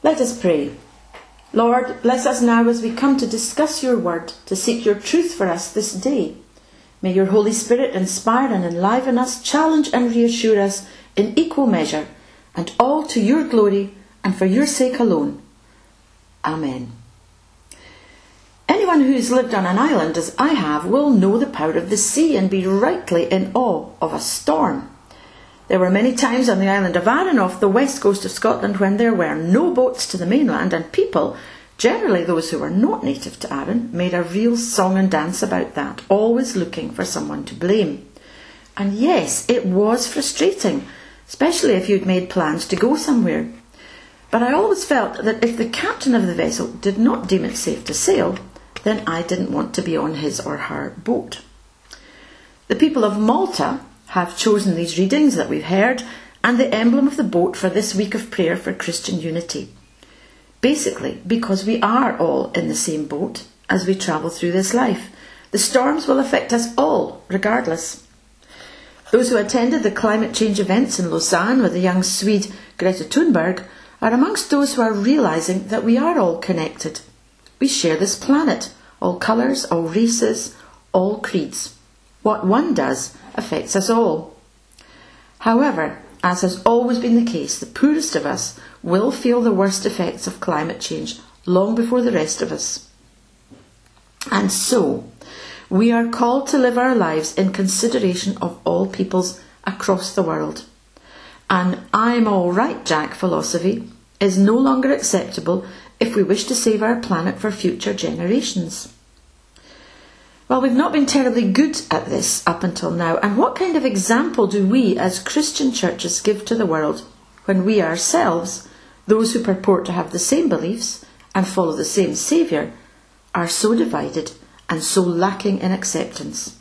Let us pray. Lord, bless us now as we come to discuss your word, to seek your truth for us this day. May your Holy Spirit inspire and enliven us, challenge and reassure us in equal measure, and all to your glory and for your sake alone. Amen. Anyone who has lived on an island, as I have, will know the power of the sea and be rightly in awe of a storm. There were many times on the island of Arran off the west coast of Scotland when there were no boats to the mainland, and people, generally those who were not native to Arran, made a real song and dance about that, always looking for someone to blame. And yes, it was frustrating, especially if you'd made plans to go somewhere. But I always felt that if the captain of the vessel did not deem it safe to sail, then I didn't want to be on his or her boat. The people of Malta have chosen these readings that we've heard and the emblem of the boat for this week of prayer for Christian unity. Basically, because we are all in the same boat as we travel through this life. The storms will affect us all, regardless. Those who attended the climate change events in Lausanne with the young Swede Greta Thunberg are amongst those who are realising that we are all connected. We share this planet, all colours, all races, all creeds. What one does affects us all. However, as has always been the case, the poorest of us will feel the worst effects of climate change long before the rest of us. And so, we are called to live our lives in consideration of all peoples across the world. An I'm all right, Jack philosophy is no longer acceptable if we wish to save our planet for future generations. Well, we've not been terribly good at this up until now, and what kind of example do we as Christian churches give to the world when we ourselves, those who purport to have the same beliefs and follow the same Saviour, are so divided and so lacking in acceptance?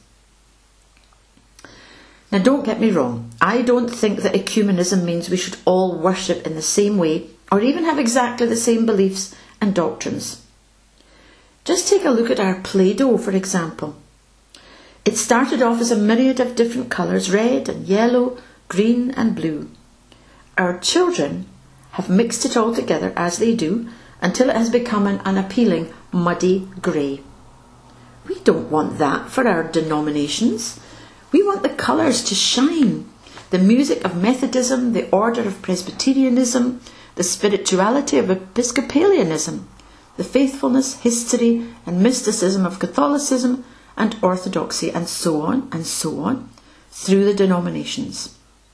Now, don't get me wrong, I don't think that ecumenism means we should all worship in the same way or even have exactly the same beliefs and doctrines. Just take a look at our Play-Doh, for example. It started off as a myriad of different colours, red and yellow, green and blue. Our children have mixed it all together as they do until it has become an unappealing, muddy grey. We don't want that for our denominations. We want the colours to shine. The music of Methodism, the order of Presbyterianism, the spirituality of Episcopalianism, the faithfulness, history and mysticism of Catholicism and Orthodoxy, and so on, through the denominations.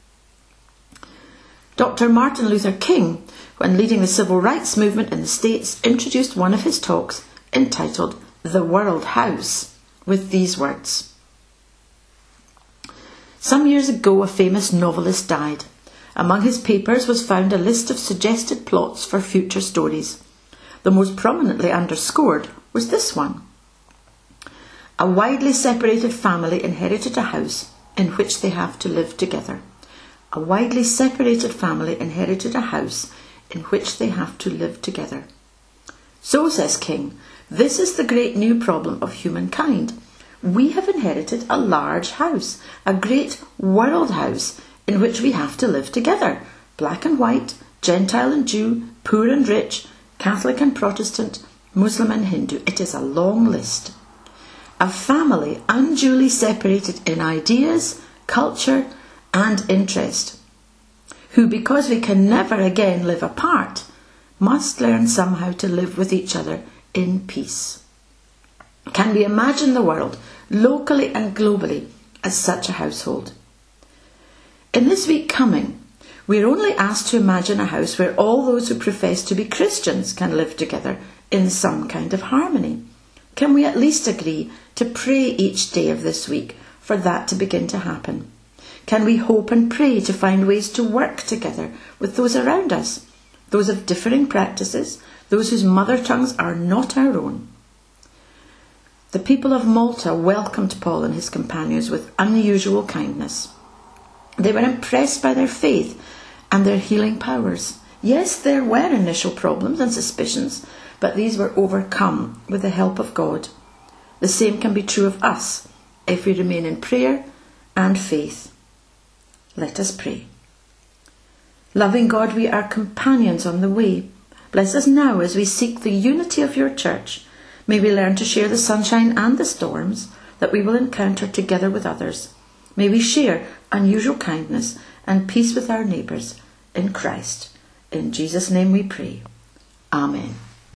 Dr. Martin Luther King, when leading the civil rights movement in the States, introduced one of his talks entitled The World House with these words. Some years ago, a famous novelist died. Among his papers was found a list of suggested plots for future stories. The most prominently underscored was this one. A widely separated family inherited a house in which they have to live together. A widely separated family inherited a house in which they have to live together. So, says King, this is the great new problem of humankind. We have inherited a large house, a great world house in which we have to live together, black and white, Gentile and Jew, poor and rich, Catholic and Protestant, Muslim and Hindu. It is a long list. A family unduly separated in ideas, culture and interest, who, because we can never again live apart, must learn somehow to live with each other in peace. Can we imagine the world, locally and globally, as such a household? In this week coming, we are only asked to imagine a house where all those who profess to be Christians can live together in some kind of harmony. Can we at least agree to pray each day of this week for that to begin to happen? Can we hope and pray to find ways to work together with those around us, those of differing practices, those whose mother tongues are not our own? The people of Malta welcomed Paul and his companions with unusual kindness. They were impressed by their faith and their healing powers. Yes, there were initial problems and suspicions, but these were overcome with the help of God. The same can be true of us if we remain in prayer and faith. Let us pray. Loving God, we are companions on the way. Bless us now as we seek the unity of your church. May we learn to share the sunshine and the storms that we will encounter together with others. May we share unusual kindness and peace with our neighbours in Christ. In Jesus' name we pray. Amen.